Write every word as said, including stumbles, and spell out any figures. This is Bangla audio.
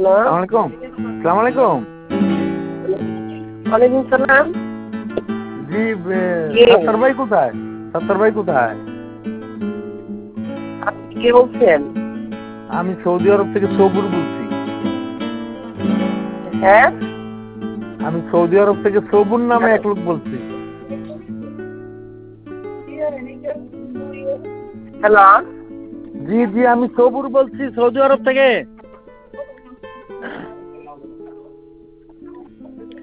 হ্যালো, আসসালামু আলাইকুম। আসসালামু আলাইকুম। ওয়ালাইকুম সালাম। জি, কে? সত্তর ভাই কোথায়? সত্তর ভাই কোথায়? আপনি কে বলছেন? আমি সৌদি আরব থেকে সবুর বলছি। হ্যাঁ, আমি সৌদি আরব থেকে সবুর নামে এক লোক বলছি। হ্যালো, জি জি, আমি সবুর বলছি সৌদি আরব থেকে।